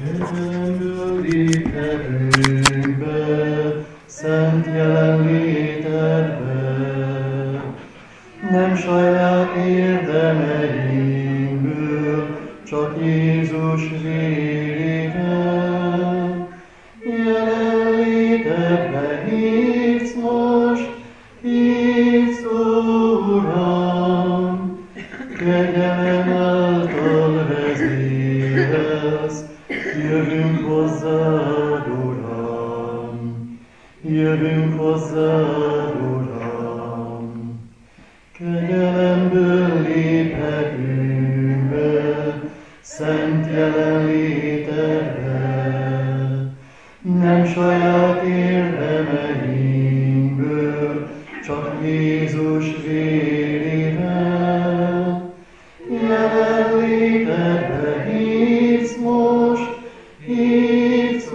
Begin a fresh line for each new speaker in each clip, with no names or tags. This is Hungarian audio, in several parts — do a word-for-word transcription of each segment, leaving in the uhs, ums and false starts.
Kegyelemből léphetünk be, szent jelenlétedbe, nem saját érdemeinkből, csak Jézus vérével. Jelenlétedbe hívsz most, hívsz, Uram, kegyelem által vezérelsz, jövünk hozzád, Uram, jövünk hozzád, Uram. Kegyelemből léphetünk be, szent jelenlétedbe, nem saját érdemeinkből, csak Jézus vérével. Jelenlétedbe hívsz most, hívsz,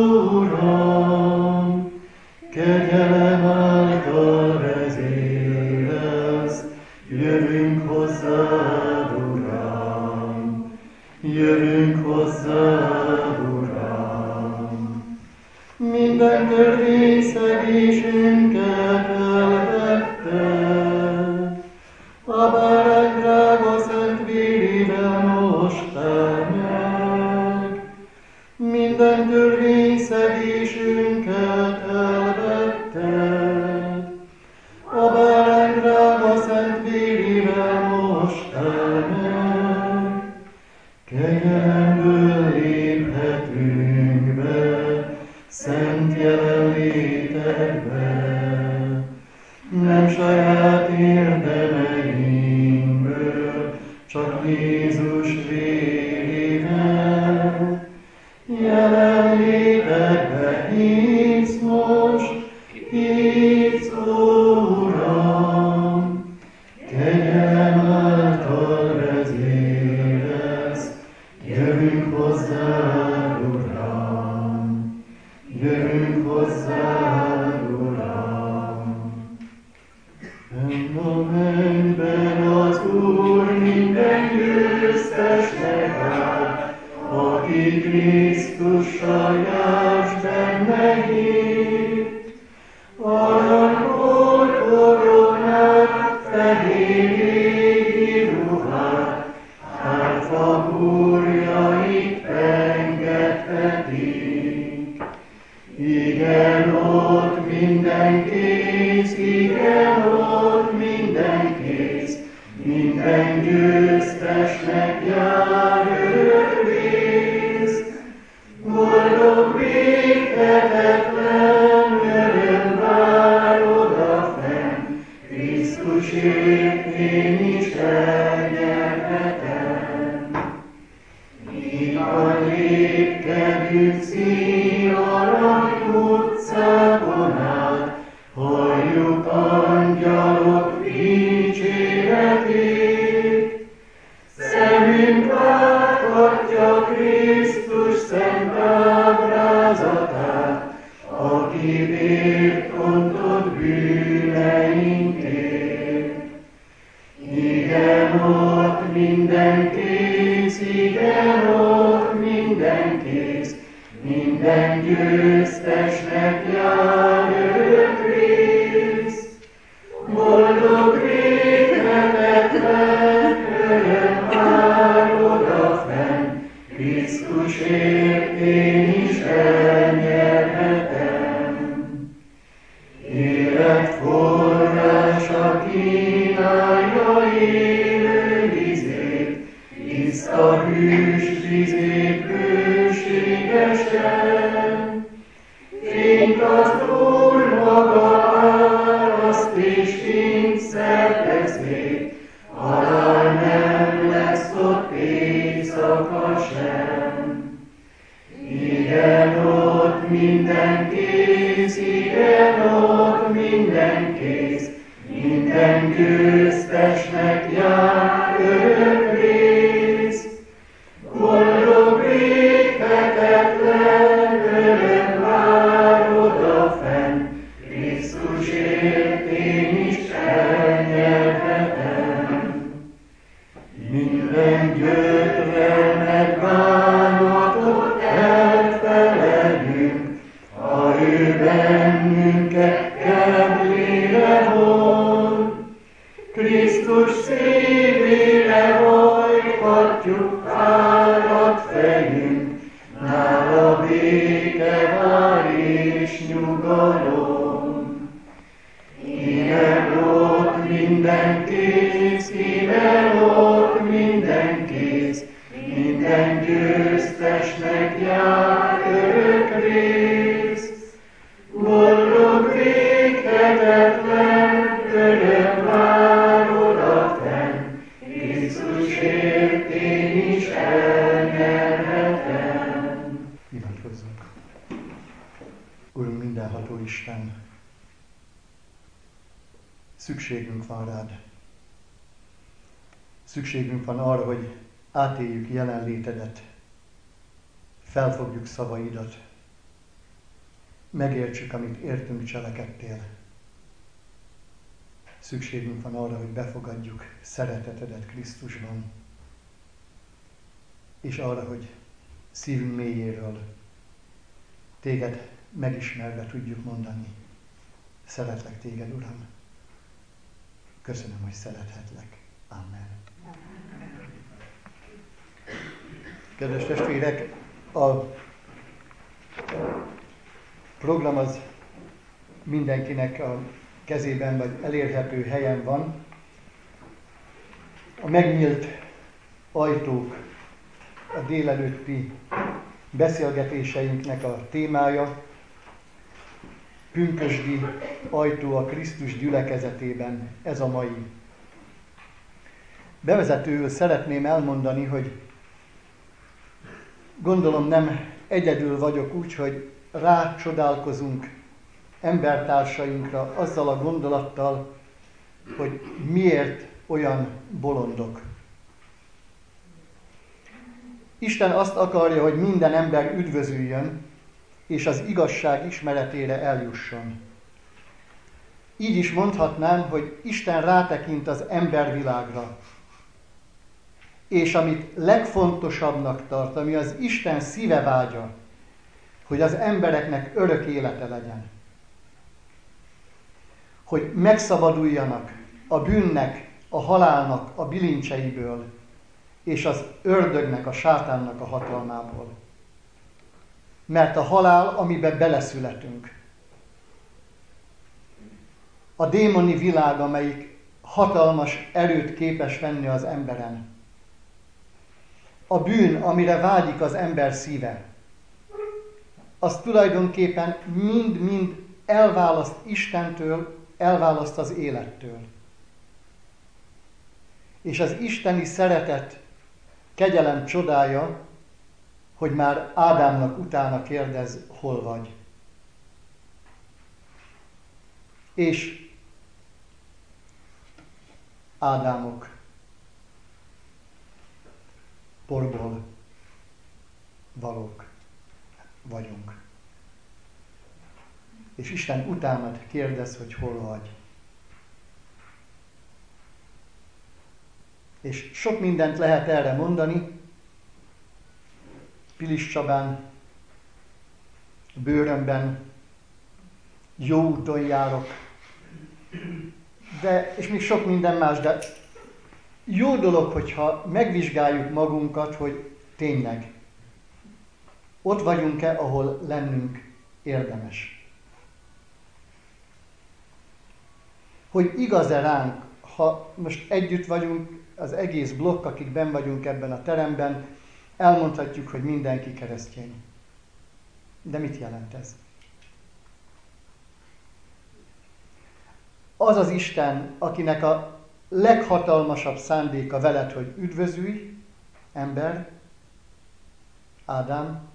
Uram, kegyelem által vezérelsz, jövünk hozzád, Uram, jövünk hozzád, Uram. Minden törvényszegésünket elvetted, a bárány drága szent vérével mostál meg. Minden törvényszegésünket elvetted, a bárány drága szent vérével mostál meg. Kegyelemből léphetünk be, szent jelenlétedbe, nem saját érdemeinkből, csak Jézus vérével. Jelenlétedbe hívsz most, hívsz, Uram, kegyelem által vezérelsz, jövünk hozzád, Uram, jövünk hozzád, Uram. Fenn a mennyben az Úr minden győztesnek áll, aki Krisztussal járt benne hírt. Aranykor koronát, fehér égi ruhát, hátha búrjait pengethetik. Igen, ott minden kész, igen, ott minden kész, minden győztesnek jár örvész. Boldog végtetetlen öröm vár odafenn, Krisztusért én is elnyerhetem. Mígan lépkedünk Szín arany utcákon át, halljuk angyalok dicséretét. Szemünk láthatja Krisztus szent ábrázatát, aki vért ontott bűneinkért. Igen, ott minden kész, igen, ott minden kész, minden győztesnek jár örökrész. Boldog végtetetlen öröm vár odafenn, Krisztusért én is elnyerhetem. Élet forrása kínálja élő vizét, tiszta hűs vizét bőségesen. Fényt az Úr maga áraszt, és fényt szerteszét, halál nem lesz ott éjszaka sem. Igen, ott minden kész, igen, ott minden kész, minden győztesnek jár örökrész. Boldog végtetetlen öröm vár odafenn, Krisztusért én is elnyerhetem. Minden gyötrelmet, bánatot megyünk, nála béke vár és nyugalom. Íme ott minden kész, íme ott minden kész, minden győztesnek jár örök rész. Boldog véghetetlen, örök vár odafenn, Krisztusért én is elnyerhetem.
Imádkozzunk. Urunk, mindenható Isten, szükségünk van rád. Szükségünk van arra, hogy átéljük jelenlétedet, felfogjuk szavaidat, megértsük, amit értünk cselekedtél. Szükségünk van arra, hogy befogadjuk szeretetedet Krisztusban, és arra, hogy szívünk mélyéről téged megismerve tudjuk mondani. Szeretlek téged, Uram. Köszönöm, hogy szerethetlek. Amen. Kedves testvérek, a program az mindenkinek a kezében vagy elérhető helyen van. A megnyílt ajtók a délelőtti beszélgetéseinknek a témája. Pünkösdi ajtó a Krisztus gyülekezetében, ez a mai. Bevezetőül szeretném elmondani, hogy gondolom nem egyedül vagyok úgy, hogy rácsodálkozunk embertársainkra azzal a gondolattal, hogy miért olyan bolondok. Isten azt akarja, hogy minden ember üdvözüljön, és az igazság ismeretére eljusson. Így is mondhatnám, hogy Isten rátekint az embervilágra, és amit legfontosabbnak tart, ami az Isten szíve vágya, hogy az embereknek örök élete legyen. Hogy megszabaduljanak a bűnnek, a halálnak a bilincseiből, és az ördögnek, a sátánnak a hatalmából. Mert a halál, amiben beleszületünk. A démoni világ, amelyik hatalmas erőt képes venni az emberen. A bűn, amire vágyik az ember szíve. Az tulajdonképpen mind-mind elválaszt Istentől, elválaszt az élettől. És az isteni szeretet, kegyelem csodája, hogy már Ádámnak utána kérdez, hol vagy. És Ádámok, porból valók vagyunk. És Isten utánad kérdez, hogy hol vagy. És sok mindent lehet erre mondani. Pilis Csabán, bőrömben, jó úton járok, de, és még sok minden más, de jó dolog, hogyha megvizsgáljuk magunkat, hogy tényleg ott vagyunk-e, ahol lennünk érdemes. Hogy igaz-e ránk, ha most együtt vagyunk, az egész blokk, akik benn vagyunk ebben a teremben, elmondhatjuk, hogy mindenki keresztény. De mit jelent ez? Az az Isten, akinek a leghatalmasabb szándéka veled, hogy üdvözülj, ember, Ádám,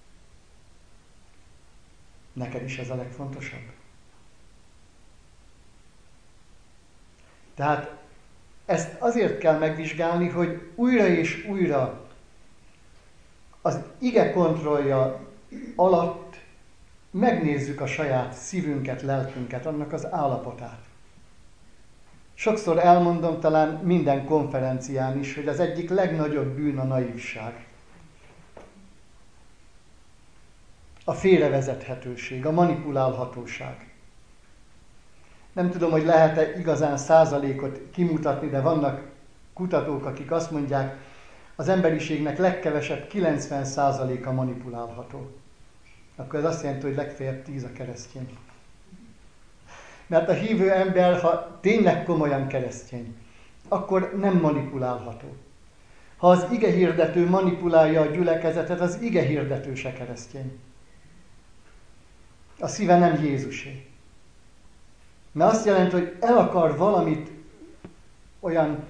neked is ez a legfontosabb. Tehát ezt azért kell megvizsgálni, hogy újra és újra az ige kontrollja alatt megnézzük a saját szívünket, lelkünket, annak az állapotát. Sokszor elmondom, talán minden konferencián is, hogy az egyik legnagyobb bűn a naivság. A félrevezethetőség, a manipulálhatóság. Nem tudom, hogy lehet-e igazán százalékot kimutatni, de vannak kutatók, akik azt mondják, az emberiségnek legkevesebb kilencven százaléka manipulálható. Akkor ez azt jelenti, hogy legfeljebb tíz a keresztény. Mert a hívő ember, ha tényleg komolyan keresztény, akkor nem manipulálható. Ha az igehirdető manipulálja a gyülekezetet, az igehirdető se keresztény. A szíve nem Jézusé. Mert azt jelenti, hogy el akar valamit olyan,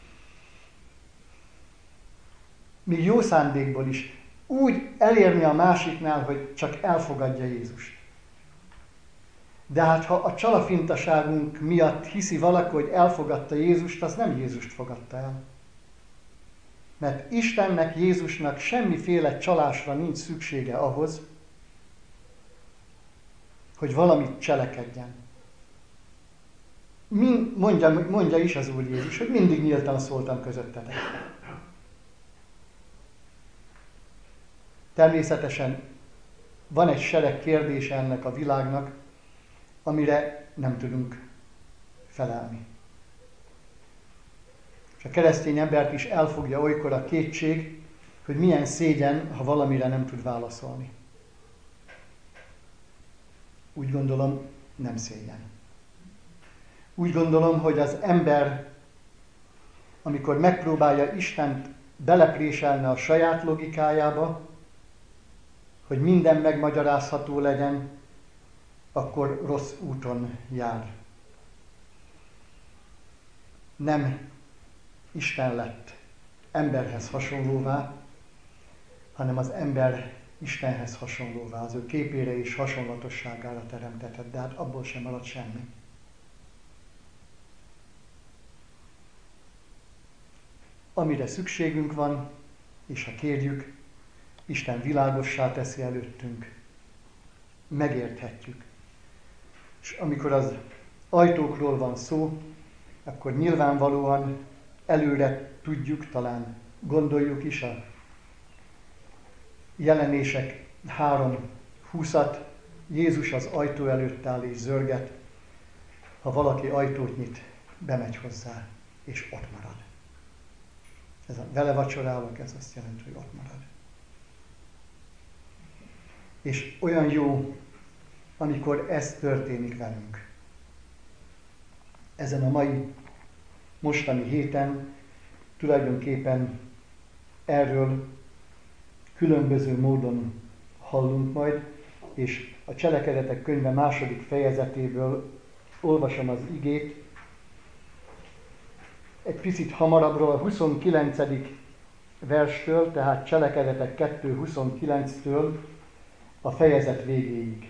még jó szándékból is, úgy elérni a másiknál, hogy csak elfogadja Jézust. De hát ha a csalafintaságunk miatt hiszi valaki, hogy elfogadta Jézust, az nem Jézust fogadta el. Mert Istennek, Jézusnak semmiféle csalásra nincs szüksége ahhoz, hogy valamit cselekedjen. Mind, mondja, mondja is az Úr Jézus, hogy mindig nyíltan szóltam közöttetek. Természetesen van egy sereg kérdése ennek a világnak, amire nem tudunk felelni. És a keresztény embert is elfogja olykor a kétség, hogy milyen szégyen, ha valamire nem tud válaszolni. Úgy gondolom, nem szégyen. Úgy gondolom, hogy az ember, amikor megpróbálja Istent belepréselni a saját logikájába, hogy minden megmagyarázható legyen, akkor rossz úton jár. Nem Isten lett emberhez hasonlóvá, hanem az ember Istenhez hasonlóvá, az ő képére és hasonlatosságára teremtetett, de hát abból sem maradt semmi. Amire szükségünk van, és ha kérjük, Isten világossá teszi előttünk, megérthetjük. És amikor az ajtókról van szó, akkor nyilvánvalóan előre tudjuk, talán gondoljuk is a Jelenések három húszat, Jézus az ajtó előtt áll és zörget, ha valaki ajtót nyit, bemegy hozzá, és ott marad. Ez a vele vacsorálok, ez azt jelenti, hogy ott marad. És olyan jó, amikor ez történik velünk. Ezen a mai, mostani héten tulajdonképpen erről különböző módon hallunk majd, és a Cselekedetek könyve második fejezetéből olvasom az igét. Egy picit hamarabbról, a huszonkilencedik verstől, tehát Cselekedetek kettő huszonkilenctől a fejezet végéig.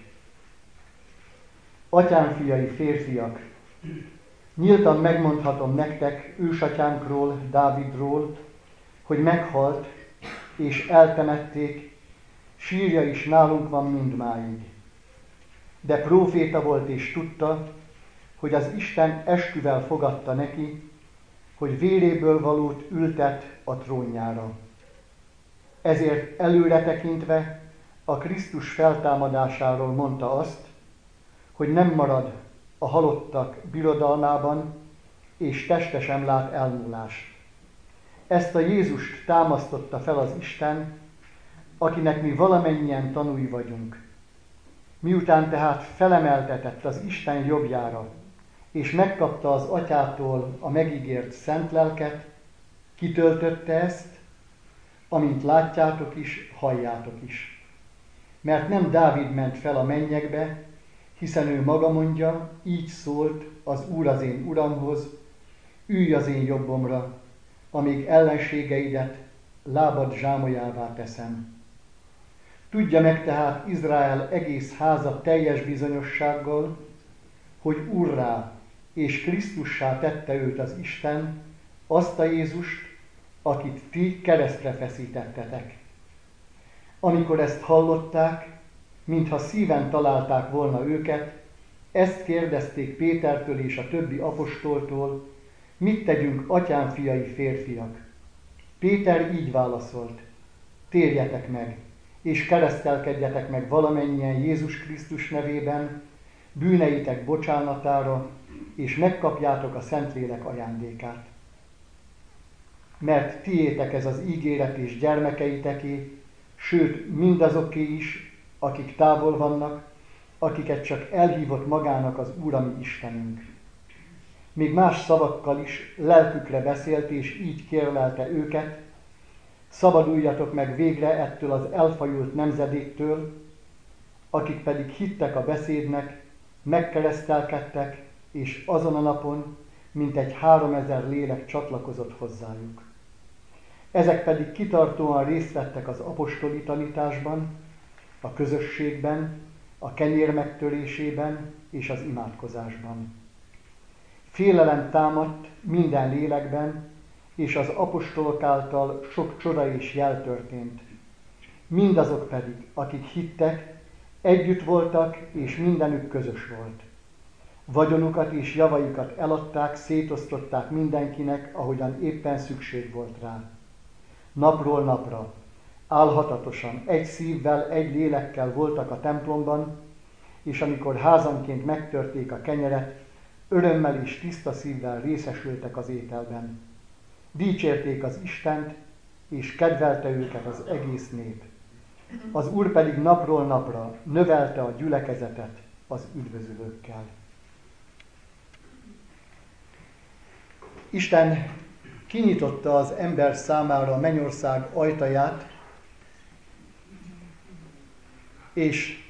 Atyám fiai, férfiak, nyíltan megmondhatom nektek ősatyánkról, Dávidról, hogy meghalt, és eltemették, sírja is nálunk van mindmáig. De próféta volt és tudta, hogy az Isten esküvel fogadta neki, hogy véréből valót ültet a trónjára. Ezért előre tekintve a Krisztus feltámadásáról mondta azt, hogy nem marad a halottak birodalmában, és teste sem lát elmúlást. Ezt a Jézust támasztotta fel az Isten, akinek mi valamennyien tanúi vagyunk. Miután tehát felemeltetett az Isten jobbjára, és megkapta az Atyától a megígért szent lelket, kitöltötte ezt, amint látjátok is, halljátok is. Mert nem Dávid ment fel a mennyekbe, hiszen ő maga mondja, így szólt az Úr az én Uramhoz, ülj az én jobbomra, amíg ellenségeidet lábad zsámolyává teszem. Tudja meg tehát Izrael egész háza teljes bizonyossággal, hogy Úrrá és Krisztussá tette őt az Isten, azt a Jézust, akit ti keresztre feszítettetek. Amikor ezt hallották, mintha szíven találták volna őket, ezt kérdezték Pétertől és a többi apostoltól, mit tegyünk, atyám fiai, férfiak? Péter így válaszolt, térjetek meg, és keresztelkedjetek meg valamennyien Jézus Krisztus nevében, bűneitek bocsánatára, és megkapjátok a Szentlélek ajándékát. mert tiétek ez az ígéret és gyermekeiteké, sőt mindazoké is, akik távol vannak, akiket csak elhívott magának az Úr, a mi Istenünk. Még más szavakkal is lelkükre beszélt, és így kérlelte őket: szabaduljatok meg végre ettől az elfajult nemzedéktől, akik pedig hittek a beszédnek, megkeresztelkedtek, és azon a napon mintegy háromezer lélek csatlakozott hozzájuk. Ezek pedig kitartóan részt vettek az apostoli tanításban, a közösségben, a kenyér megtörésében és az imádkozásban. Félelem támadt minden lélekben, és az apostolok által sok csoda és jel történt. Mindazok pedig, akik hittek, együtt voltak, és mindenük közös volt. Vagyonukat és javaikat eladták, szétosztották mindenkinek, ahogyan éppen szükség volt rá. Napról napra, álhatatosan, egy szívvel, egy lélekkel voltak a templomban, és amikor házanként megtörték a kenyeret, örömmel és tiszta szívvel részesültek az ételben. Dicsérték az Istent, és kedvelte őket az egész nép. Az Úr pedig napról napra növelte a gyülekezetet az üdvözülőkkel. Isten kinyitotta az ember számára a mennyország ajtaját, és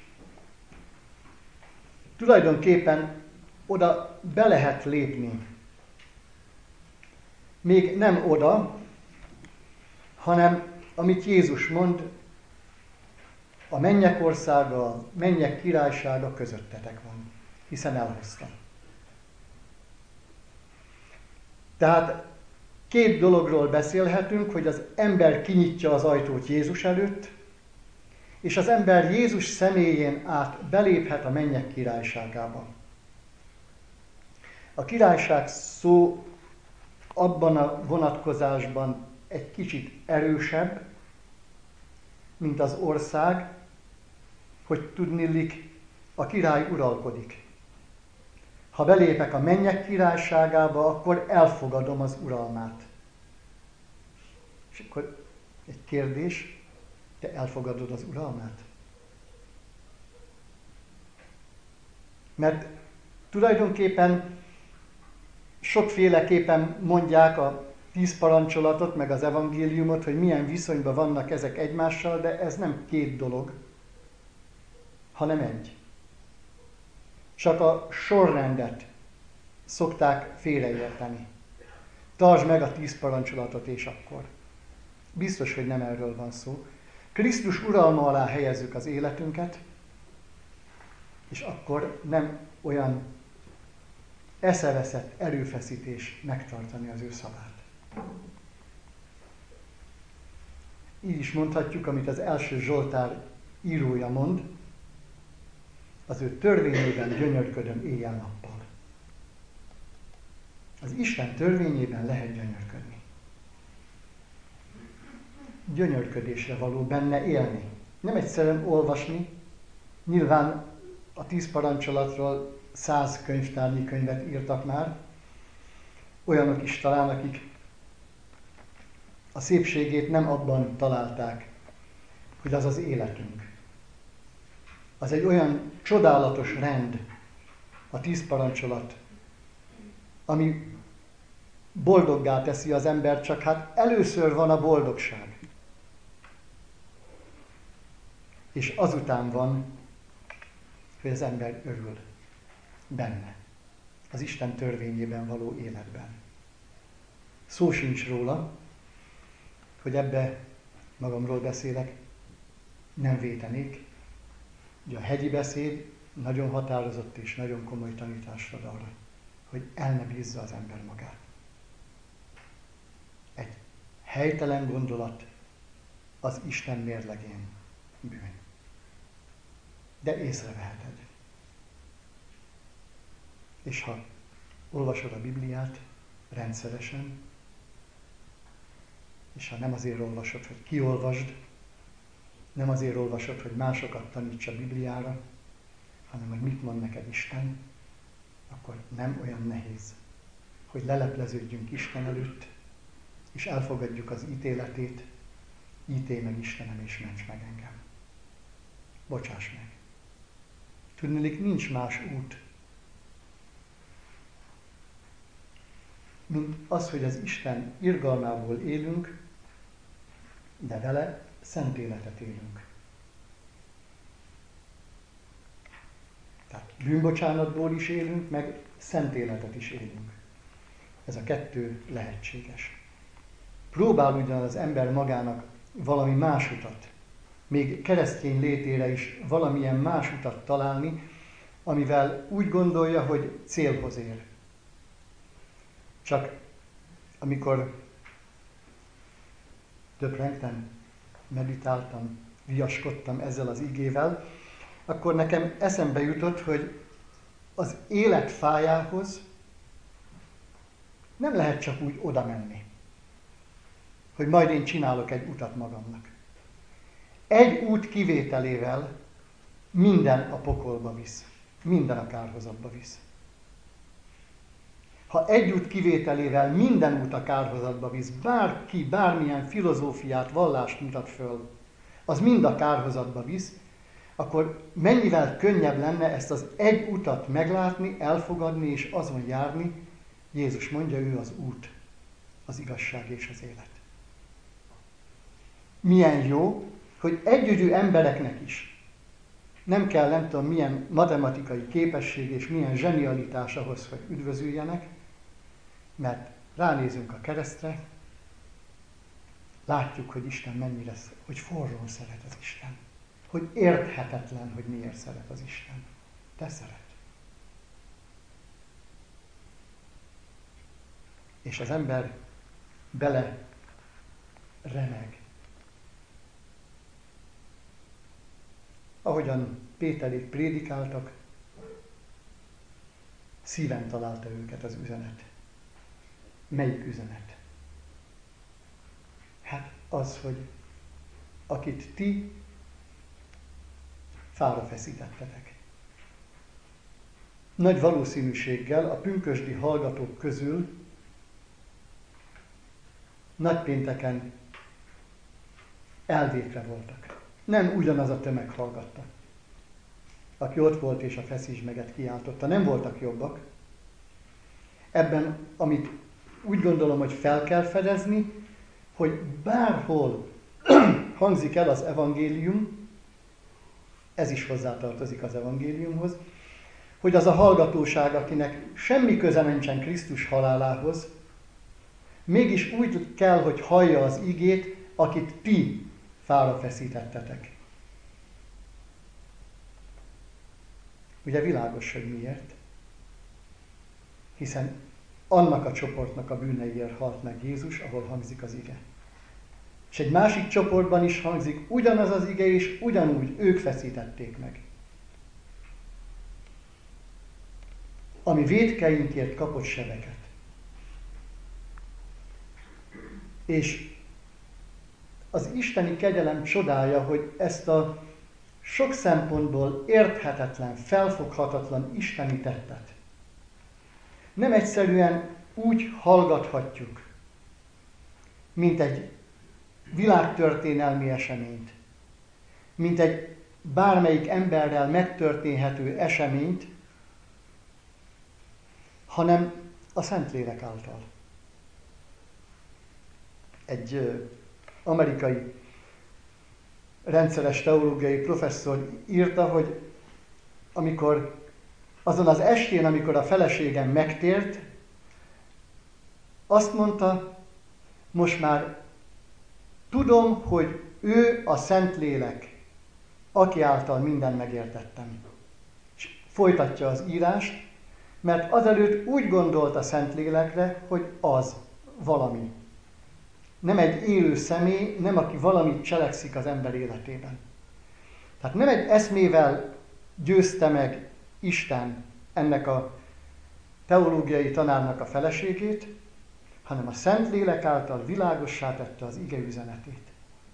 tulajdonképpen oda be lehet lépni. Még nem oda, hanem amit Jézus mond, a mennyek országa, a mennyek királysága közöttetek van, hiszen elhozta. Tehát két dologról beszélhetünk, hogy az ember kinyitja az ajtót Jézus előtt, és az ember Jézus személyén át beléphet a mennyek királyságába. A királyság szó abban a vonatkozásban egy kicsit erősebb, mint az ország, hogy tudniillik, a király uralkodik. Ha belépek a mennyek királyságába, akkor elfogadom az uralmát. És akkor egy kérdés, te elfogadod az uralmát? Mert tulajdonképpen sokféleképpen mondják a tíz parancsolatot, meg az evangéliumot, hogy milyen viszonyban vannak ezek egymással, de ez nem két dolog, hanem egy. Csak a sorrendet szokták félreérteni. Tartsd meg a tíz parancsolatot, és akkor. Biztos, hogy nem erről van szó. Krisztus uralma alá helyezzük az életünket, és akkor nem olyan eszeveszett erőfeszítés megtartani az ő szavát. Így is mondhatjuk, amit az első Zsoltár írója mond, az ő törvényében gyönyörködöm éjjel-nappal. Az Isten törvényében lehet gyönyörködni. Gyönyörködésre való benne élni. Nem egyszerűen olvasni. Nyilván a tíz parancsolatról száz könyvtárnyi könyvet írtak már. Olyanok is talán, akik a szépségét nem abban találták, hogy az az életünk. Az egy olyan csodálatos rend, a tíz parancsolat, ami boldoggá teszi az ember, csak hát először van a boldogság. És azután van, hogy az ember örül benne, az Isten törvényében való életben. Szó sincs róla, hogy ebbe magamról beszélek, nem vétenék. Ugye a hegyi beszéd nagyon határozott és nagyon komoly tanítást ad arra, hogy el ne bízza az ember magát. Egy helytelen gondolat az Isten mérlegén bűn. De észreveheted. És ha olvasod a Bibliát rendszeresen, és ha nem azért olvasod, hogy kiolvasd, nem azért olvasod, hogy másokat taníts a Bibliára, hanem hogy mit mond neked Isten, akkor nem olyan nehéz, hogy lelepleződjünk Isten előtt, és elfogadjuk az ítéletét, ítélj meg Istenem, és ments meg engem. Bocsáss meg. Tudniillik, nincs más út, mint az, hogy az Isten irgalmából élünk, de vele szent életet élünk. Tehát bűnbocsánatból is élünk, meg szent életet is élünk. Ez a kettő lehetséges. Próbál ugyan az ember magának valami más utat, még keresztény létére is valamilyen más utat találni, amivel úgy gondolja, hogy célhoz ér. Csak amikor töprengtem, meditáltam, viaskodtam ezzel az igével, akkor nekem eszembe jutott, hogy az élet fájához nem lehet csak úgy oda menni, hogy majd én csinálok egy utat magamnak. Egy út kivételével minden a pokolba visz, minden a kárhozatba visz. Ha egy út kivételével minden út a kárhozatba visz, bárki, bármilyen filozófiát, vallást mutat föl, az mind a kárhozatba visz, akkor mennyivel könnyebb lenne ezt az egy utat meglátni, elfogadni és azon járni. Jézus mondja, ő az út, az igazság és az élet. Milyen jó, hogy együgyű embereknek is nem kell, nem tudom, milyen matematikai képesség és milyen zsenialitás ahhoz, hogy üdvözüljenek, mert ránézünk a keresztre, látjuk, hogy Isten mennyire, hogy forrón szeret az Isten. Hogy érthetetlen, hogy miért szeret az Isten. De szeret. És az ember bele remeg. Ahogyan Péterék prédikáltak, szíven találta őket az üzenet. Melyik üzenet? Hát az, hogy akit ti fára feszítettetek. Nagy valószínűséggel a pünkösdi hallgatók közül nagypénteken elvékre voltak. Nem ugyanaz a tömeg hallgatta, aki ott volt és a feszítsd meget kiáltotta. Nem voltak jobbak. Ebben, amit úgy gondolom, hogy fel kell fedezni, hogy bárhol hangzik el az evangélium, ez is hozzátartozik az evangéliumhoz, hogy az a hallgatóság, akinek semmi köze nincsen Krisztus halálához, mégis úgy kell, hogy hallja az igét, akit ti fára feszítettetek. Ugye világos, hogy miért? Hiszen annak a csoportnak a bűneiért halt meg Jézus, ahol hangzik az ige. És egy másik csoportban is hangzik ugyanaz az ige, és ugyanúgy ők feszítették meg. Ami vétkeinkért kapott sebeket. És az isteni kegyelem csodája, hogy ezt a sok szempontból érthetetlen, felfoghatatlan isteni tettet nem egyszerűen úgy hallgathatjuk, mint egy világtörténelmi eseményt, mint egy bármelyik emberrel megtörténhető eseményt, hanem a Szentlélek által. Egy ö, amerikai rendszeres teológiai professzor írta, hogy amikor azon az estén, amikor a feleségem megtért, azt mondta, most már tudom, hogy ő a Szentlélek, aki által mindent megértettem. És folytatja az írást, mert azelőtt úgy gondolt a Szentlélekre, hogy az valami. Nem egy élő személy, nem aki valamit cselekszik az ember életében. Tehát nem egy eszmével győzte meg Isten ennek a teológiai tanárnak a feleségét, hanem a Szentlélek által világossá tette az ige üzenetét.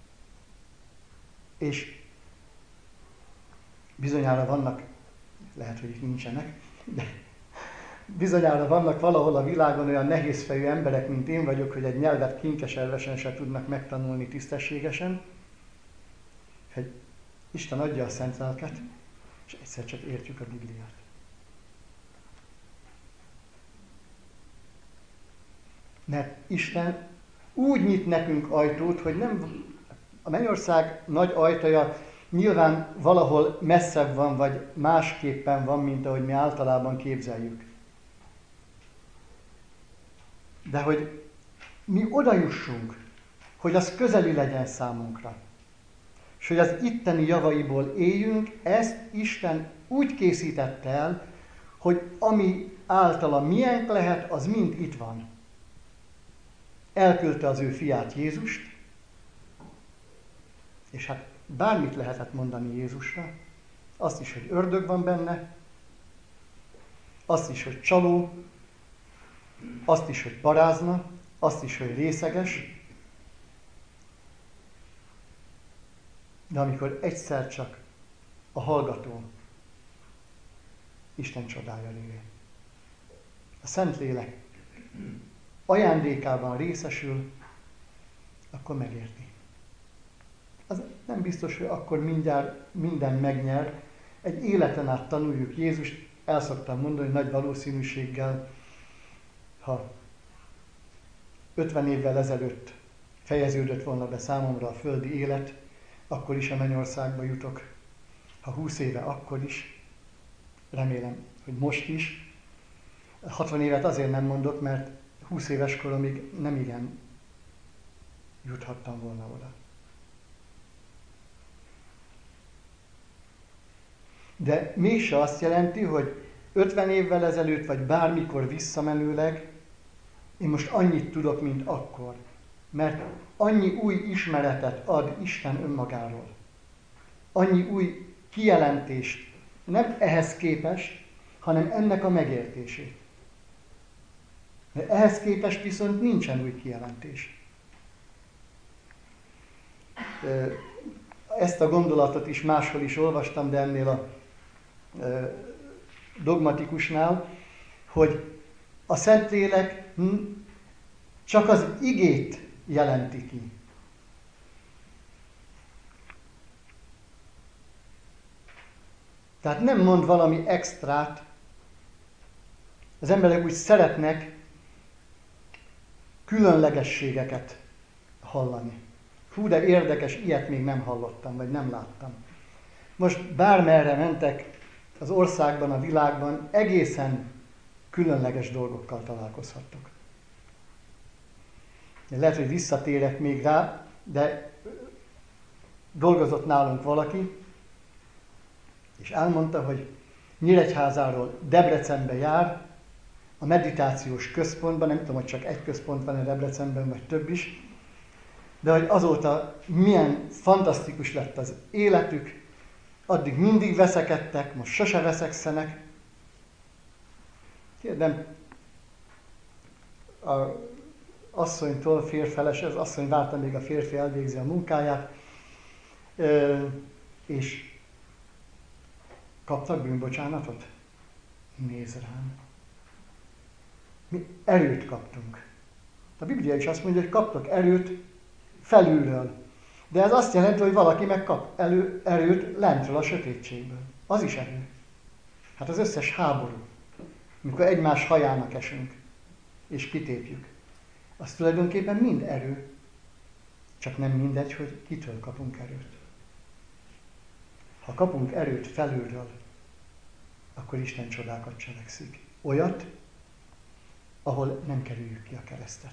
És bizonyára vannak, lehet, hogy itt nincsenek, de, Bizonyára vannak valahol a világon olyan nehézfejű emberek, mint én vagyok, hogy egy nyelvet kinkeservesen se tudnak megtanulni tisztességesen, hogy Isten adja a szent lelket, és egyszer csak értjük a Bibliát. Mert Isten úgy nyit nekünk ajtót, hogy nem a mennyország nagy ajtaja nyilván valahol messzebb van, vagy másképpen van, mint ahogy mi általában képzeljük. De hogy mi oda jussunk, hogy az közeli legyen számunkra, és hogy az itteni javaiból éljünk, ezt Isten úgy készítette el, hogy ami általa miénk lehet, az mind itt van. Elküldte az ő fiát, Jézust, és hát bármit lehetett mondani Jézusra, azt is, hogy ördög van benne, azt is, hogy csaló, azt is, hogy parázna, azt is, hogy részeges, de amikor egyszer csak a hallgató Isten csodája révén a Szentlélek ajándékában részesül, akkor megérti. Az nem biztos, hogy akkor mindjárt minden megnyer. Egy életen át tanuljuk Jézust, el szoktam mondani, hogy nagy valószínűséggel, ha ötven évvel ezelőtt fejeződött volna be számomra a földi élet, akkor is a mennyországba jutok. Ha húsz éve, akkor is. Remélem, hogy most is. hatvan évet azért nem mondok, mert húsz éves koromig nem igen juthattam volna oda. De mégse azt jelenti, hogy ötven évvel ezelőtt, vagy bármikor visszamenőleg én most annyit tudok, mint akkor. Mert annyi új ismeretet ad Isten önmagáról. Annyi új kijelentést, nem ehhez képest, hanem ennek a megértését. Mert ehhez képest viszont nincsen új kijelentés. Ezt a gondolatot is máshol is olvastam, de ennél a dogmatikusnál, hogy a Szentlélek csak az igét jelenti ki. Tehát nem mond valami extrát. Az emberek úgy szeretnek különlegességeket hallani. Hú, de érdekes, ilyet még nem hallottam, vagy nem láttam. Most bármerre mentek az országban, a világban, egészen különleges dolgokkal találkozhattok. Lehet, hogy visszatérek még rá, de dolgozott nálunk valaki, és elmondta, hogy Nyíregyházáról Debrecenbe jár, a meditációs központban, nem tudom, hogy csak egy központ van a Debrecenben, vagy több is, de hogy azóta milyen fantasztikus lett az életük, addig mindig veszekedtek, most sose veszekszenek. Kérdem, a asszonytól, férfeles, az asszony várta, még a férfi elvégzi a munkáját, és kaptak bűnbocsánatot? Nézd rám. Mi erőt kaptunk. A Biblia is azt mondja, hogy kaptak erőt felülről. De ez azt jelenti, hogy valaki megkap elő, erőt lentről a sötétségből. Az is erő. Hát az összes háború, amikor egymás hajának esünk, és kitépjük, az tulajdonképpen mind erő. Csak nem mindegy, hogy kitől kapunk erőt. Ha kapunk erőt felülről, akkor Isten csodákat cselekszik. Olyat, ahol nem kerüljük ki a keresztet.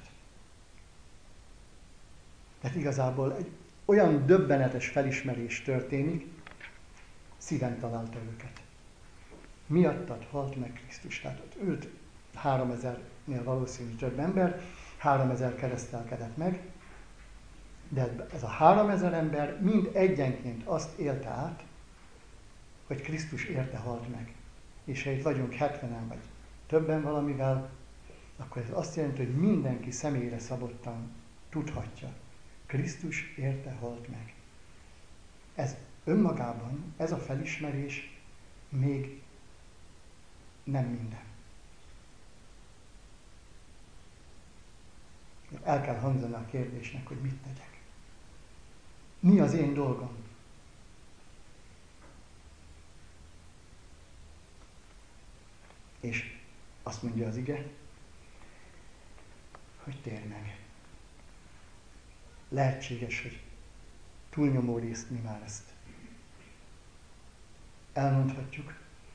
Tehát igazából egy olyan döbbenetes felismerés történik, szíven találta őket. Miattad halt meg Krisztus. Tehát ott ült háromezernél valószínű több ember, háromezer keresztelkedett meg, de ez a háromezer ember mind egyenként azt élte át, hogy Krisztus érte halt meg. És ha itt vagyunk hetvenen vagy többen valamivel, akkor ez azt jelenti, hogy mindenki személyre szabottan tudhatja. Krisztus érte halt meg. Ez önmagában, ez a felismerés még nem minden. El kell hangzani a kérdésnek, hogy mit tegyek. Mi az én dolgom? És azt mondja az ige, hogy térj meg. Lehetséges, hogy túlnyomó részt mi már ezt elmondhatjuk.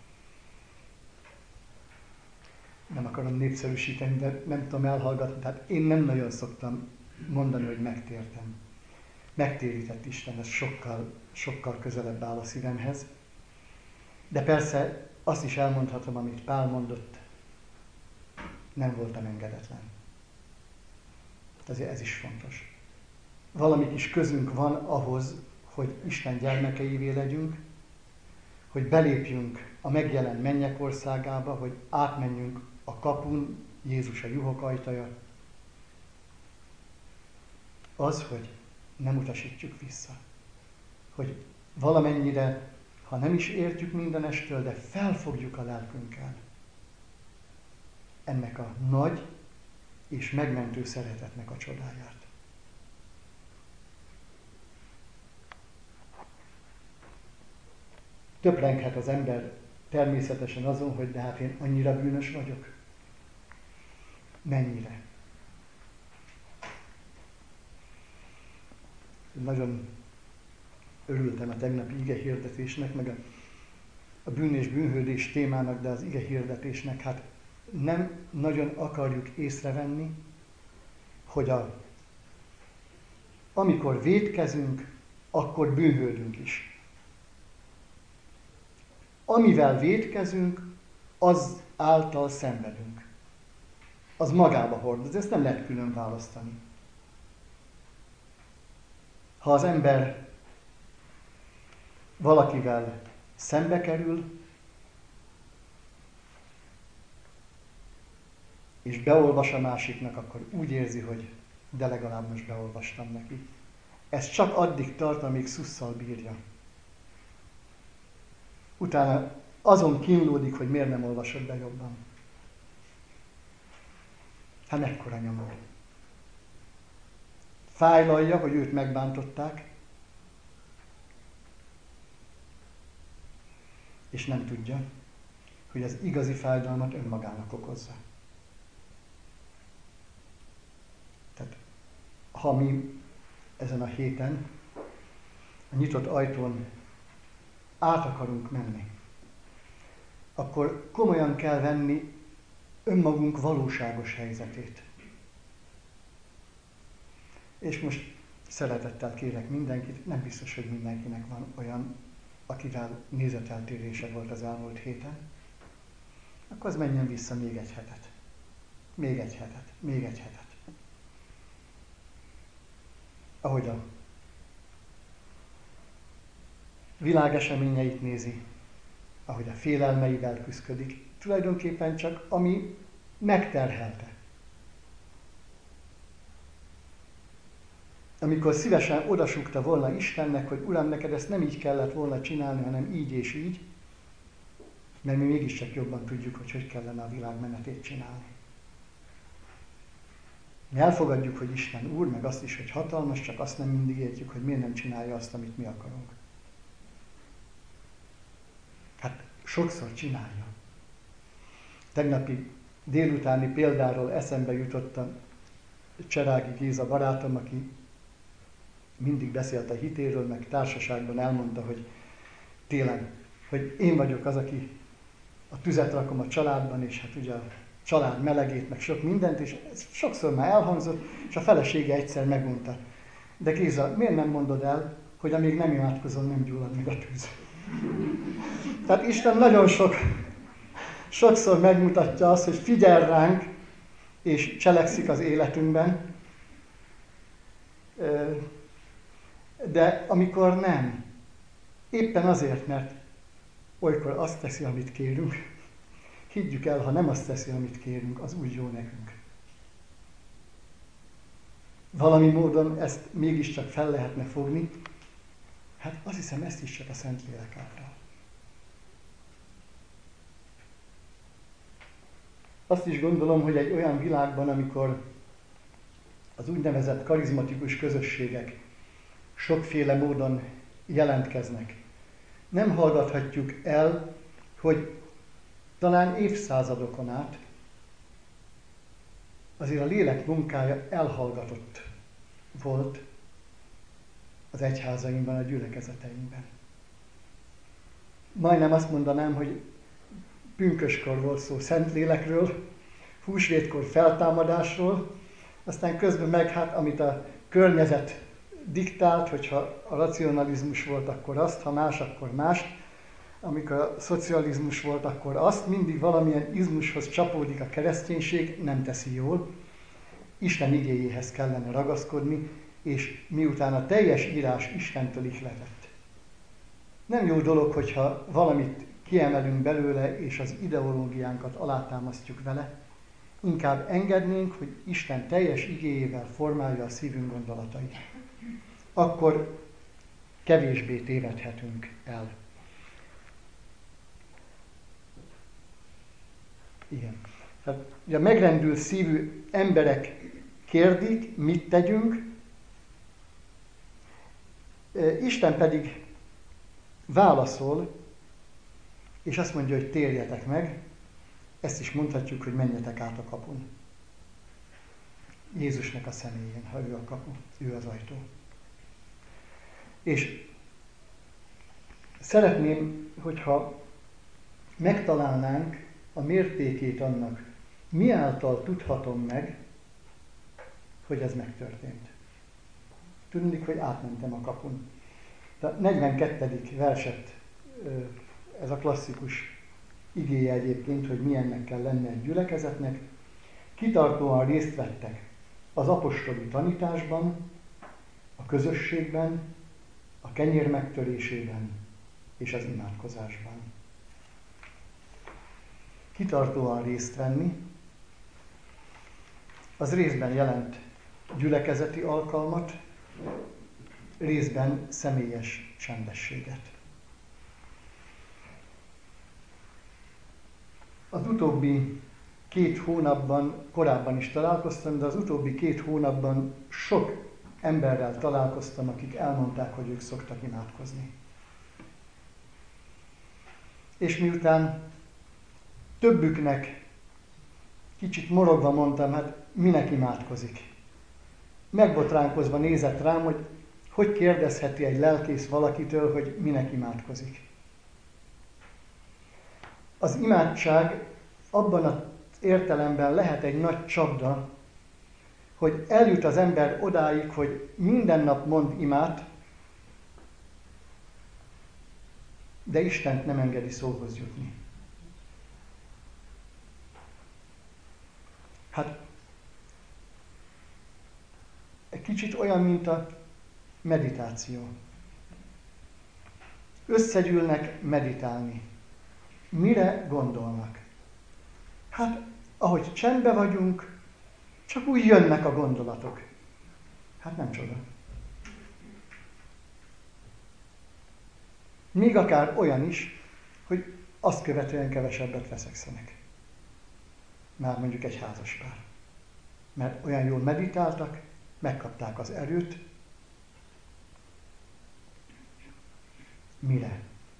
Nem akarom népszerűsíteni, de nem tudom elhallgatni. Tehát én nem nagyon szoktam mondani, hogy megtértem. Megtérített Isten, ez sokkal, sokkal közelebb áll a szívemhez. De persze azt is elmondhatom, amit Pál mondott, nem voltam engedetlen. Ezért ez is fontos. Valami kis közünk van ahhoz, hogy Isten gyermekeivé legyünk, hogy belépjünk a megjelent mennyek országába, hogy átmenjünk a kapun, Jézus a juhok ajtaja. Az, hogy nem utasítjuk vissza. Hogy valamennyire, ha nem is értjük mindenestől, de felfogjuk a lelkünkkel ennek a nagy és megmentő szeretetnek a csodáját. Töprenghet az ember természetesen azon, hogy de hát én annyira bűnös vagyok. Mennyire? Nagyon örültem a tegnapi ige hirdetésnek, meg a, a bűn és bűnhődés témának, de az ige hirdetésnek, hát nem nagyon akarjuk észrevenni, hogy a, amikor vétkezünk, akkor bűnhődünk is. Amivel vétkezünk, az által szenvedünk. Az magába hordoz, ezt nem lehet külön választani. Ha az ember valakivel szembe kerül, és beolvas a másiknak, akkor úgy érzi, hogy de legalább most beolvastam neki. Ez csak addig tart, amíg szusszal bírja. Utána azon kínlódik, hogy miért nem olvasod be jobban. Hát mekkora nyomor. Fájlalja, hogy őt megbántották, és nem tudja, hogy az igazi fájdalmat önmagának okozza. Tehát, ha mi ezen a héten a nyitott ajtón át akarunk menni, akkor komolyan kell venni önmagunk valóságos helyzetét. És most szeretettel kérek mindenkit, nem biztos, hogy mindenkinek van olyan, akivel nézeteltérése volt az elmúlt héten, akkor az menjen vissza még egy hetet. Még egy hetet, még egy hetet. Ahogy a világ eseményeit nézi, ahogy a félelmeivel küszködik, tulajdonképpen csak ami megterhelte. Amikor szívesen odasúgta volna Istennek, hogy Uram, neked ezt nem így kellett volna csinálni, hanem így és így, mert mi mégiscsak jobban tudjuk, hogy hogy kellene a világ menetét csinálni. Mi elfogadjuk, hogy Isten Úr, meg azt is, hogy hatalmas, csak azt nem mindig értjük, hogy miért nem csinálja azt, amit mi akarunk. Hát sokszor csinálja. Tegnapi délutáni példáról eszembe jutott a Cserági Géza barátom, aki mindig beszélt a hitéről, meg társaságban elmondta, hogy télen, hogy én vagyok az, aki a tüzet rakom a családban, és hát ugye a család melegét, meg sok mindent, és ez sokszor már elhangzott, és a felesége egyszer megmondta. De Géza, miért nem mondod el, hogy amíg nem imádkozol, nem gyullad meg a tűz? Tehát Isten nagyon sok, sokszor megmutatja azt, hogy figyel ránk, és cselekszik az életünkben, de amikor nem, éppen azért, mert olykor azt teszi, amit kérünk, higgyük el, ha nem azt teszi, amit kérünk, az úgy jó nekünk. Valami módon ezt mégiscsak fel lehetne fogni, hát azt hiszem, ezt is csak a Szentlélek által. Azt is gondolom, hogy egy olyan világban, amikor az úgynevezett karizmatikus közösségek sokféle módon jelentkeznek. Nem hallgathatjuk el, hogy talán évszázadokon át azért a lélek munkája elhallgatott volt az egyházainkban, a gyülekezeteinkben. Majdnem azt mondanám, hogy pünköskor volt szó Szentlélekről, húsvétkor feltámadásról, aztán közben meg hát, amit a környezet diktált, hogyha a racionalizmus volt, akkor azt, ha más, akkor mást, amikor a szocializmus volt, akkor azt, mindig valamilyen izmushoz csapódik a kereszténység, nem teszi jól. Isten igéjéhez kellene ragaszkodni, és miután a teljes írás Istentől ihletett. Nem jó dolog, hogyha valamit kiemelünk belőle, és az ideológiánkat alátámasztjuk vele, inkább engednénk, hogy Isten teljes igéjével formálja a szívünk gondolatait. Akkor kevésbé tévedhetünk el. Igen. Tehát, ugye a megrendült szívű emberek kérdik, mit tegyünk, Isten pedig válaszol, és azt mondja, hogy térjetek meg, ezt is mondhatjuk, hogy menjetek át a kapun. Jézusnak a személyén, ha ő a kapu, ő az ajtó. És szeretném, hogyha megtalálnánk a mértékét annak, miáltal tudhatom meg, hogy ez megtörtént. Tudnék, hogy átmentem a kapun. A negyvenkettedik verset, ez a klasszikus igéje egyébként, hogy milyennek kell lennie egy gyülekezetnek. Kitartóan részt vettek az apostoli tanításban, a közösségben, a kenyér megtörésében és az imádkozásban. Kitartóan részt venni, az részben jelent gyülekezeti alkalmat, részben személyes csendességet. Az utóbbi két hónapban, korábban is találkoztam, de az utóbbi két hónapban sok emberrel találkoztam, akik elmondták, hogy ők szoktak imádkozni. És miután többüknek kicsit morogva mondtam, hát minek imádkozik? Megbotránkozva nézett rám, hogy hogy kérdezheti egy lelkész valakitől, hogy minek imádkozik. Az imádság abban az értelemben lehet egy nagy csapda, hogy eljut az ember odáig, hogy minden nap mond imát, de Istent nem engedi szóhoz jutni. Hát egy kicsit olyan, mint a meditáció. Összegyűlnek meditálni. Mire gondolnak? Hát, ahogy csendben vagyunk, csak úgy jönnek a gondolatok. Hát nem csoda. Még akár olyan is, hogy azt követően kevesebbet veszekszenek. Már mondjuk egy házaspár. Mert olyan jól meditáltak, megkapták az erőt. Mire?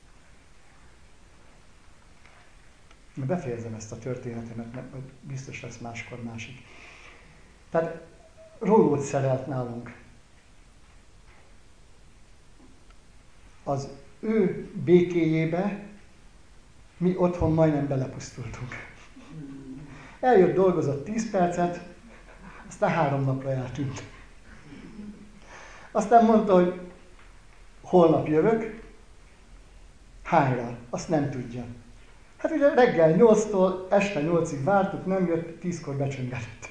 Befejezem ezt a történetemet, mert biztos lesz máskor másik. Tehát rólót szerelt nálunk. Az ő békéjébe mi otthon majdnem belepusztultunk. Eljött, dolgozott tíz percet, aztán három napra eltűnt. Aztán mondta, hogy holnap jövök, hányra? Azt nem tudja. Hát ugye reggel nyolctól este nyolcig vártuk, nem jött, tízkor becsöngetett.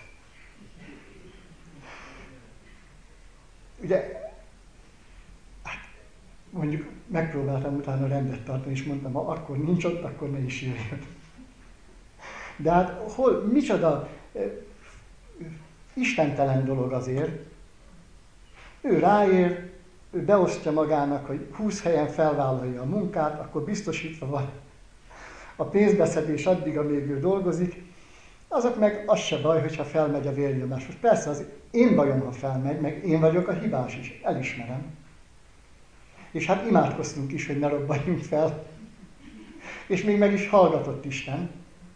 Ugye, hát mondjuk megpróbáltam utána rendet tartani, és mondtam, ha akkor nincs ott, akkor ne is jöjjön. De hát hol, micsoda istentelen dolog azért. Ő ráér, ő beosztja magának, hogy húsz helyen felvállalja a munkát, akkor biztosítva van a pénzbeszedés addig, amíg ő dolgozik, Azok meg az se baj, hogyha felmegy a vérnyomás. Most persze az én bajom, ha felmegy, meg én vagyok a hibás is, elismerem. És hát imádkoztunk is, hogy ne robbanjunk fel. És még meg is hallgatott Isten.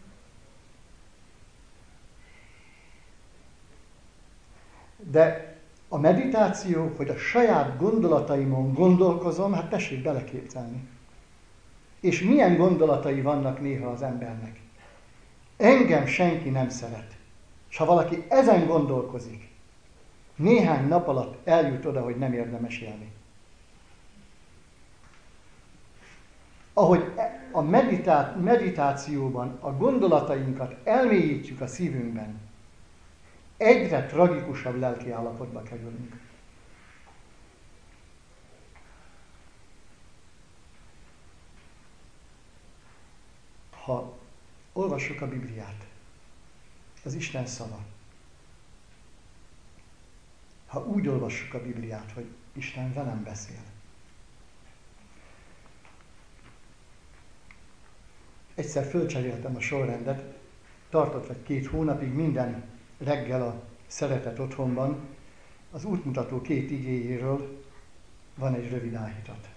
De a meditáció, hogy a saját gondolataimon gondolkozom, hát tessék beleképzelni. És milyen gondolatai vannak néha az embernek. Engem senki nem szeret. És ha valaki ezen gondolkozik, néhány nap alatt eljut oda, hogy nem érdemes élni. Ahogy a meditá- meditációban a gondolatainkat elmélyítjük a szívünkben, egyre tragikusabb lelki állapotba kerülünk. Ha olvassuk a Bibliát, az Isten szava, ha úgy olvassuk a Bibliát, hogy Isten velem beszél, egyszer fölcseréltem a sorrendet, tartott vagy két hónapig minden reggel a Szeretet Otthonban az útmutató két igéjéről van egy rövid áhítat.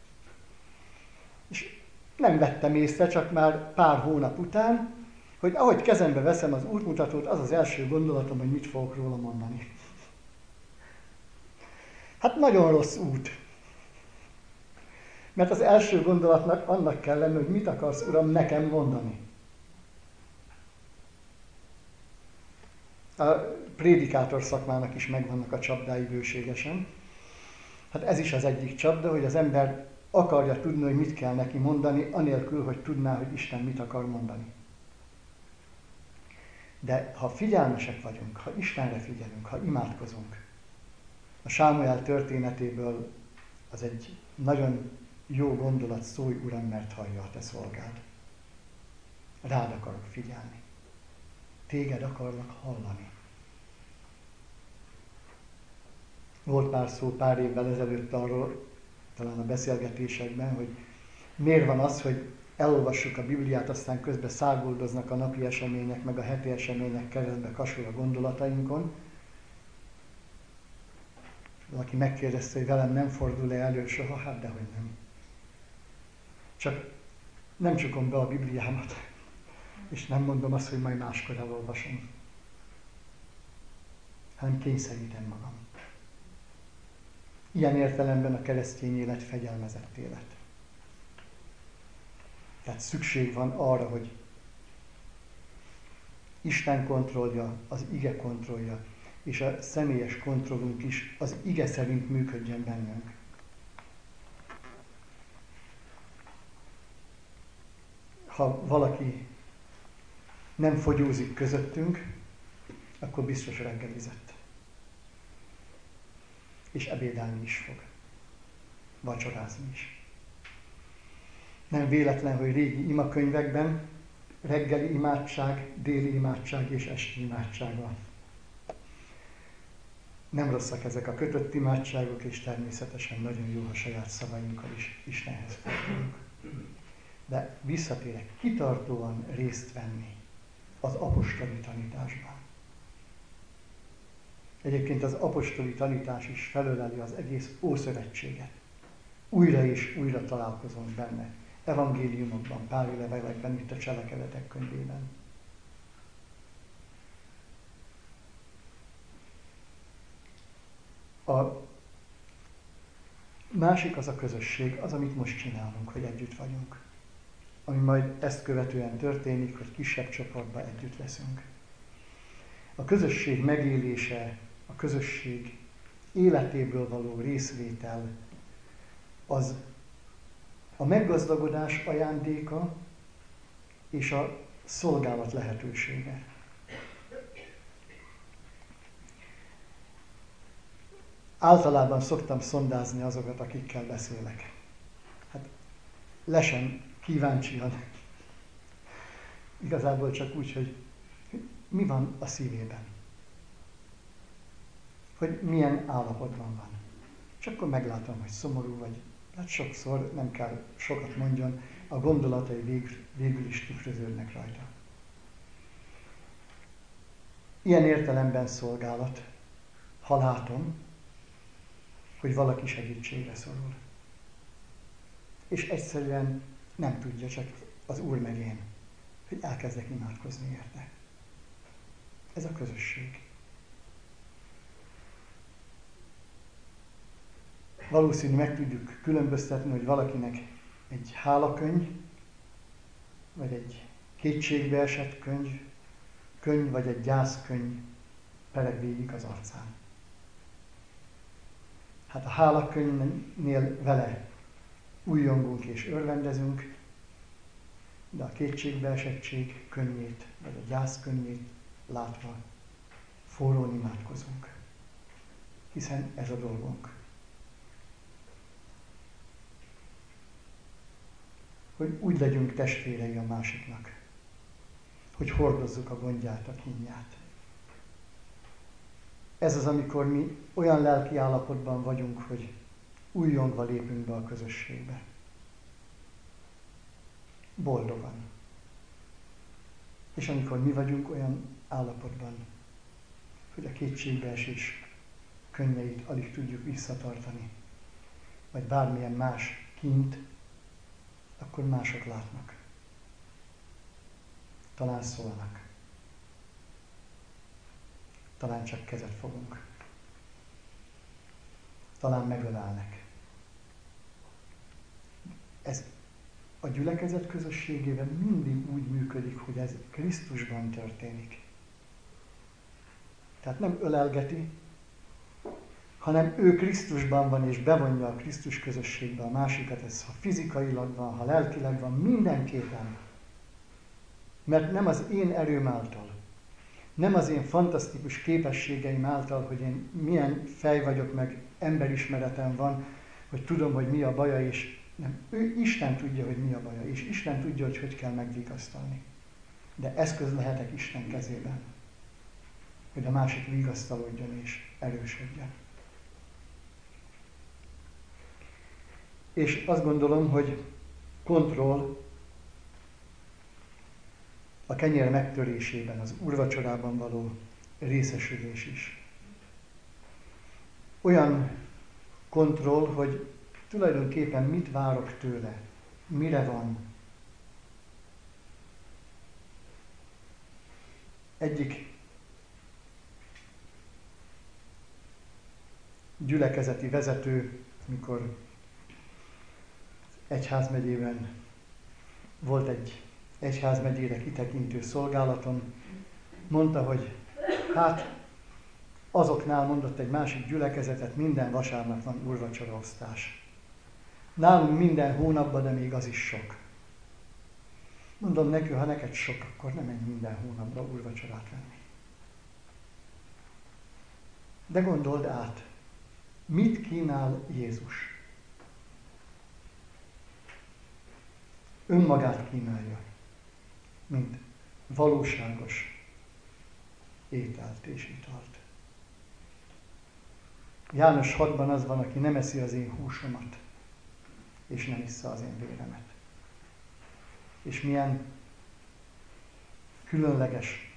És nem vettem észre, csak már pár hónap után, hogy ahogy kezembe veszem az útmutatót, az az első gondolatom, hogy mit fogok róla mondani. Hát nagyon rossz út. Mert az első gondolatnak annak kell lenni, hogy mit akarsz, Uram, nekem mondani. A prédikátor szakmának is megvannak a csapdái bőségesen. Hát ez is az egyik csapda, hogy az ember akarja tudni, hogy mit kell neki mondani, anélkül, hogy tudná, hogy Isten mit akar mondani. De ha figyelmesek vagyunk, ha Istenre figyelünk, ha imádkozunk, a Sámuel történetéből az egy nagyon jó gondolat, szólj, Uram, mert hallja a te szolgád. Rád akarok figyelni. Téged akarlak hallani. Volt már szó pár évvel ezelőtt arról, talán a beszélgetésekben, hogy miért van az, hogy elolvassuk a Bibliát, aztán közben száguldoznak a napi események, meg a heti események keresztbe kasul a gondolatainkon. Valaki megkérdezte, hogy velem nem fordul-e elő soha, hát dehogy nem. Csak nem csukom be a Bibliámat, és nem mondom azt, hogy majd máskor elolvasom, hanem kényszerítem magam. Ilyen értelemben a keresztény élet fegyelmezett élet. Tehát szükség van arra, hogy Isten kontrollja, az ige kontrollja, és a személyes kontrollunk is az ige szerint működjön bennünk. Ha valaki nem fogyózik közöttünk, akkor biztos reggelizett. És ebédelni is fog. Vacsorázni is. Nem véletlen, hogy régi imakönyvekben reggeli imádság, déli imádság és esti imádság van. Nem rosszak ezek a kötött imádságok, és természetesen nagyon jó, ha saját szavainkkal is Istenhez fordulunk. De visszatérek, kitartóan részt venni az apostoli tanításban. Egyébként az apostoli tanítás is felöleli az egész Ószövetséget. Újra és újra találkozunk benne. Evangéliumokban, páli levelekben, itt a Cselekedetek könyvében. A másik az a közösség, az, amit most csinálunk, hogy együtt vagyunk. Ami majd ezt követően történik, hogy kisebb csoportba együtt leszünk. A közösség megélése, a közösség életéből való részvétel, az a meggazdagodás ajándéka és a szolgálat lehetősége. Általában szoktam szondázni azokat, akikkel beszélek. Hát lesen kíváncsian. Igazából csak úgy, hogy mi van a szívében. Hogy milyen állapotban van. És akkor meglátom, hogy szomorú vagy. Hát sokszor, nem kell sokat mondjon, a gondolatai végül, végül is tükröződnek rajta. Ilyen értelemben szolgálat, ha látom, hogy valaki segítségre szorul. És egyszerűen nem tudja, csak az Úr meg én, hogy elkezdek imádkozni érte. Ez a közösség. Valószínű meg tudjuk különböztetni, hogy valakinek egy hálakönyv, vagy egy kétségbeesett könyv, könyv vagy egy gyászkönyv pereg végig az arcán. Hát a hálakönyvnél vele újjongunk és örvendezünk, de a kétségbeesettség könnyét, vagy a gyász könnyét látva forrón imádkozunk. Hiszen ez a dolgunk. Hogy úgy legyünk testvérei a másiknak, hogy hordozzuk a gondját, a kínját. Ez az, amikor mi olyan lelki állapotban vagyunk, hogy újjongva lépünk be a közösségbe. Boldogan. És amikor mi vagyunk olyan állapotban, hogy a kétségbeesés könnyeit alig tudjuk visszatartani, vagy bármilyen más kint, akkor mások látnak. Talán szólnak. Talán csak kezet fogunk. Talán megölelnek. Ez a gyülekezet közösségében mindig úgy működik, hogy ez Krisztusban történik. Tehát nem ölelgeti, hanem ő Krisztusban van és bevonja a Krisztus közösségbe a másikat, ez ha fizikailag van, ha lelkileg van, mindenképpen. Mert nem az én erőm által, nem az én fantasztikus képességeim által, hogy én milyen fej vagyok, meg emberismeretem van, hogy tudom, hogy mi a baja, és nem. Ő Isten tudja, hogy mi a baja, és Isten tudja, hogy hogy kell megvigasztalni. De eszköz lehetek Isten kezében, hogy a másik vigasztalodjon és erősödjön. És azt gondolom, hogy kontroll a kenyér megtörésében, az úrvacsorában való részesülés is. Olyan kontroll, hogy tulajdonképpen mit várok tőle, mire van. Egyik gyülekezeti vezető, mikor egyházmegyében volt egy egyházmegyére kitekintő szolgálaton, mondta, hogy hát azoknál, mondott egy másik gyülekezetet, minden vasárnap van úrvacsoraosztás. Nálunk minden hónapban, de még az is sok. Mondom neki, ha neked sok, akkor nem menj minden hónapra úrvacsorát venni. De gondold át, mit kínál Jézus? Önmagát kínálja, mint valóságos ételt és italt. János hatban az van, aki nem eszi az én húsomat, és nem issza az én véremet. És milyen különleges,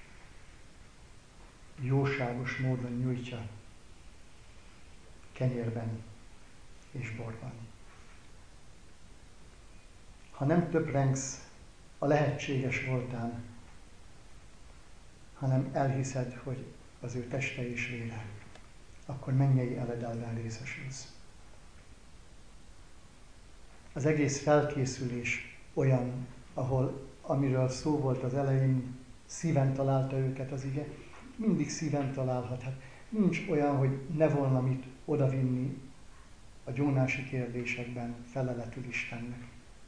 jóságos módon nyújtja kenyérben és borban. Ha nem töprengsz a lehetséges voltán, hanem elhiszed, hogy az ő teste és vére, akkor mennyei eledelben részesülsz. Az egész felkészülés olyan, ahol, amiről szó volt az elején, szíven találta őket az ige, mindig szíven találhat. Hát nincs olyan, hogy ne volna mit odavinni a gyónási kérdésekben feleletül Istennek.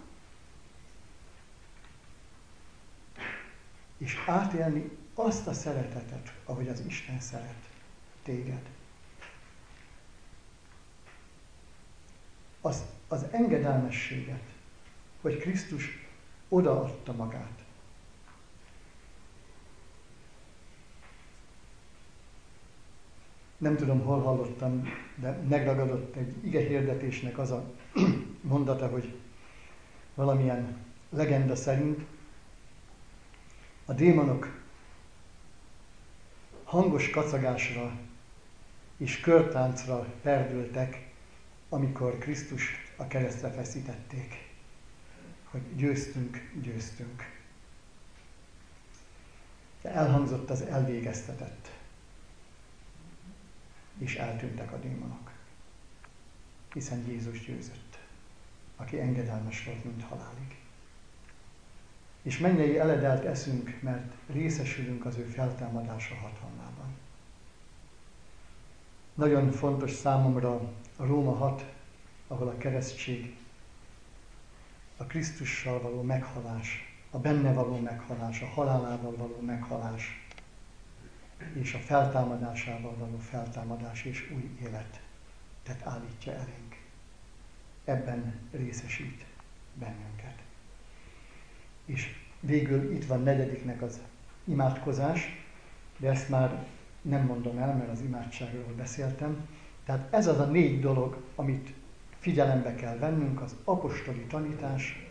És átélni azt a szeretetet, ahogy az Isten szeret téged. Az, az engedelmességet, hogy Krisztus odaadta magát. Nem tudom, hol hallottam, de megragadott egy igehirdetésnek az a mondata, hogy valamilyen legenda szerint a démonok hangos kacagásra és körtáncra perdültek, amikor Krisztust a keresztre feszítették, hogy győztünk, győztünk. De elhangzott az elvégeztetett, és eltűntek a démonok, hiszen Jézus győzött, aki engedelmes volt, mint halálig. És mennyei eledelt eszünk, mert részesülünk az ő feltámadása hatalmában. Nagyon fontos számomra a Róma hat, ahol a keresztség, a Krisztussal való meghalás, a benne való meghalás, a halálával való meghalás, és a feltámadásával való feltámadás és új életet állítja elénk. Ebben részesít bennünket. És végül itt van negyediknek az imádkozás, de ezt már nem mondom el, mert az imádságról beszéltem. Tehát ez az a négy dolog, amit figyelembe kell vennünk, az apostoli tanítás,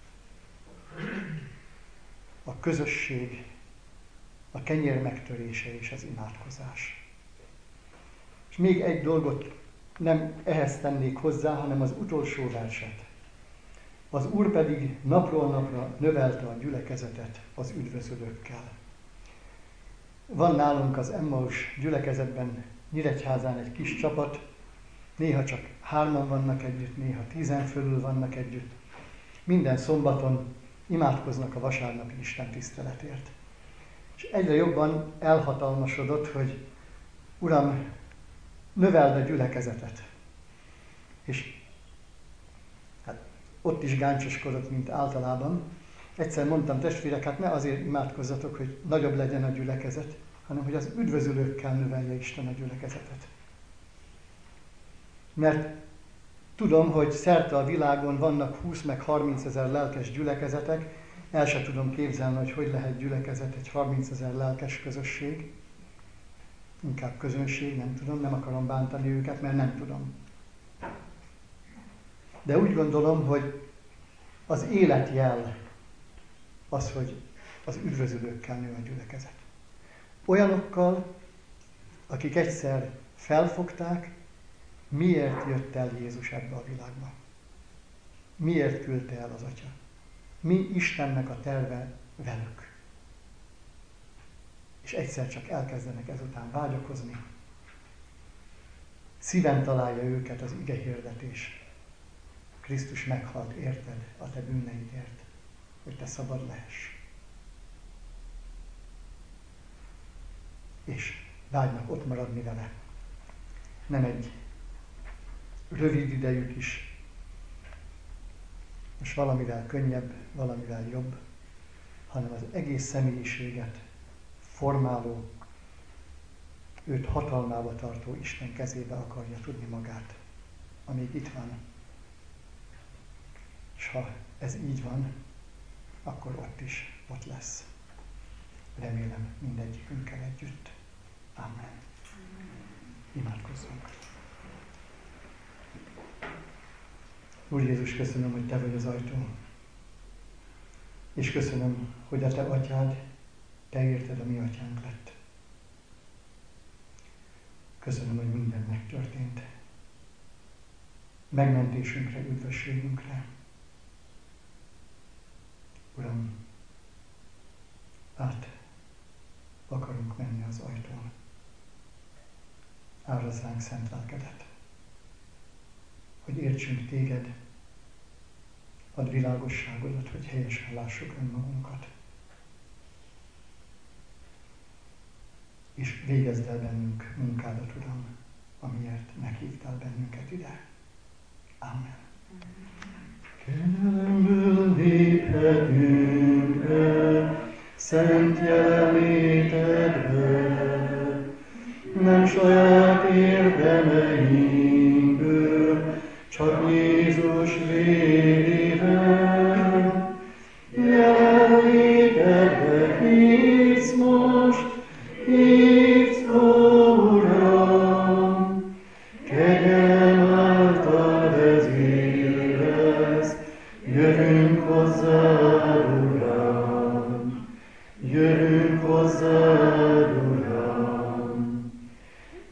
a közösség, a kenyér megtörése és az imádkozás. És még egy dolgot nem ehhez tennék hozzá, hanem az utolsó verset. Az Úr pedig napról napra növelte a gyülekezetet az üdvözölőkkel. Van nálunk az Emmaus gyülekezetben Nyíregyházán egy kis csapat, néha csak hárman vannak együtt, néha tízen fölül vannak együtt. Minden szombaton imádkoznak a vasárnapi Isten tiszteletért. És egyre jobban elhatalmasodott, hogy Uram, növeld a gyülekezetet. És hát ott is gáncoskodott, mint általában. Egyszer mondtam, testvérek, hát ne azért imádkozzatok, hogy nagyobb legyen a gyülekezet, hanem hogy az üdvözölőkkel növelje Isten a gyülekezetet. Mert tudom, hogy szerte a világon vannak húsz meg harminc ezer lelkes gyülekezetek, el sem tudom képzelni, hogy hogy lehet gyülekezet egy harminc ezer lelkes közösség. Inkább közönség, nem tudom, nem akarom bántani őket, mert nem tudom. De úgy gondolom, hogy az életjel az, hogy az üdvözölőkkel nő a gyülekezet. Olyanokkal, akik egyszer felfogták, miért jött el Jézus ebbe a világba. Miért küldte el az Atya. Mi Istennek a terve velük. És egyszer csak elkezdenek ezután vágyakozni. Szíven találja őket az ige hirdetés. Krisztus meghalt érted a te bűneidért, hogy te szabad lehess. És vágynak ott maradni vele. Nem egy rövid idejük is, és valamivel könnyebb, valamivel jobb, hanem az egész személyiséget formáló, őt hatalmába tartó Isten kezébe akarja tudni magát, amíg itt van. És ha ez így van, akkor ott is ott lesz. Remélem mindegyikünkkel együtt. Amen. Imádkozzunk. Úr Jézus, köszönöm, hogy Te vagy az ajtó. És köszönöm, hogy a Te atyád, Te érted, a mi atyánk lett. Köszönöm, hogy minden megtörtént. Megmentésünkre, üdvösségünkre. Uram, át akarunk menni az ajtón. Árazd ránk szent lelkedet, hogy értsünk Téged, add világosságodat, hogy helyesen lássuk önmagunkat. És végezd el bennünk munkádat, Uram, amiért meghívtál bennünket ide. Amen.
Kegyelemből léphetünk be, szent jelenlétedbe, nem saját érdemeinkből, csak Jézus vérével. Jelenlétedbe hívsz most, hívsz, ó Uram, kegyelem által vezérelsz, jövünk hozzád, Uram, jövünk hozzád, Uram.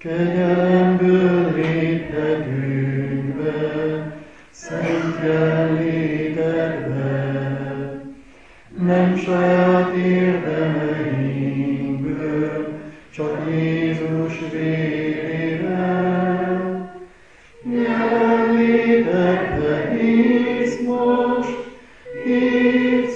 Kegyelemből léphetünk be, szent jelenlétedbe, nem saját érdemeinkből, csak Jézus vérével. Jelenlétedbe hívsz most, hívsz,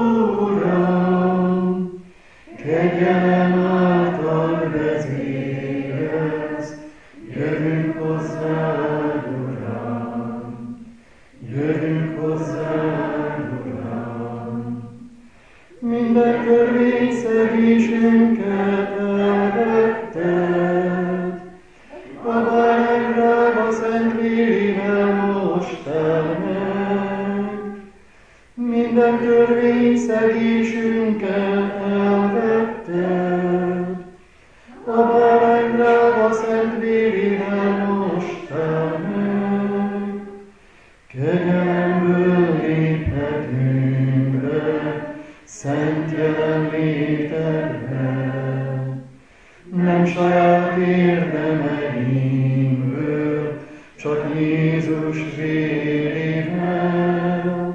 Uram, kegyelem által vezérelsz, jövünk hozzád, Uram, jövünk hozzád, Uram. Minden törvényszegésünket elvetted, a bárány drága szent vérével mostál meg. Minden törvényszegésünket elvetted, a bárány drága szent vérével mostál meg. Kegyelemből léphetünk be, szent jelenlétedbe, nem saját érdemeinkből, csak Jézus vérével.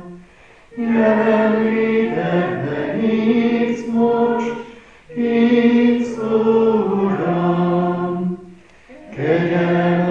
Jelenlétedbe hívsz most, hívsz, Uram, kegyelem